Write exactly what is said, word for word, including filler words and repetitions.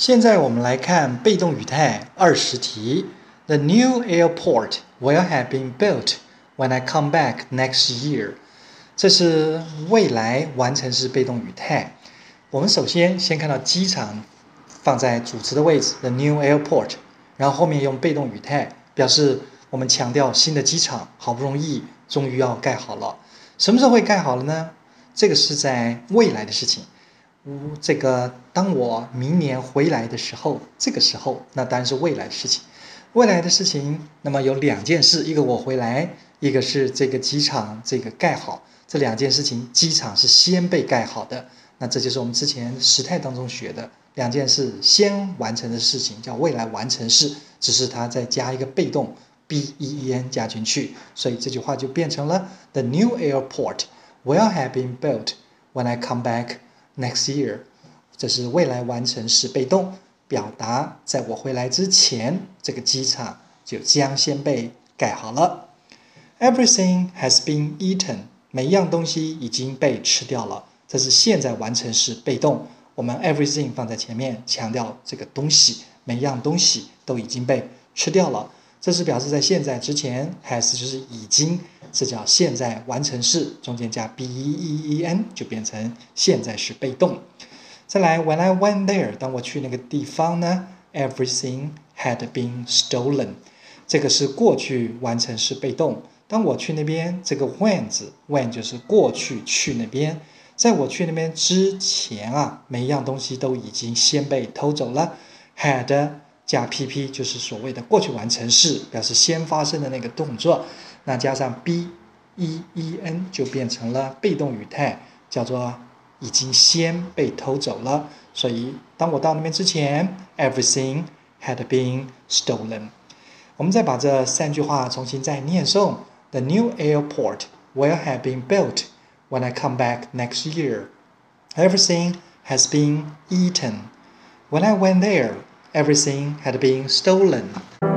现在我们来看被动语态二十题。The new airport will have been built when I come back next year。这是未来完成式被动语态。我们首先先看到机场放在主词的位置 ，the new airport， 然后后面用被动语态表示我们强调新的机场好不容易终于要盖好了。什么时候会盖好了呢？这个是在未来的事情。这个当我明年回来的时候，这个时候那当然是未来的事情。未来的事情，那么有两件事，一个我回来，一个是这个机场这个盖好。这两件事情，机场是先被盖好的。那这就是我们之前时态当中学的两件事先完成的事情，叫未来完成式，只是它再加一个被动 be en 加进去，所以这句话就变成了 The new airport will have been built when I come back next year。 这是未来完成式被动，表达在我回来之前，这个机场就将先被盖好了。 Everything has been eaten， 每一样东西已经被吃掉了，这是现在完成式被动，我们 everything 放在前面，强调这个东西，每一样东西都已经被吃掉了，这是表示在现在之前 has 就是已经，这叫现在完成式，中间加 ben 就变成现在时被动。再来 when I went there， 当我去那个地方呢 everything had been stolen， 这个是过去完成式被动。当我去那边，这个 when 字 when 就是过去去那边，在我去那边之前啊，每一样东西都已经先被偷走了。 had 加 pp 就是所谓的过去完成式，表示先发生的那个动作，那加上 ben 就变成了被动语态，叫做已经先被偷走了。所以当我到那边之前 everything had been stolen。 我们再把这三句话重新再念诵。 The new airport will have been built when I come back next year. Everything has been eaten. When I went there, everything had been stolen.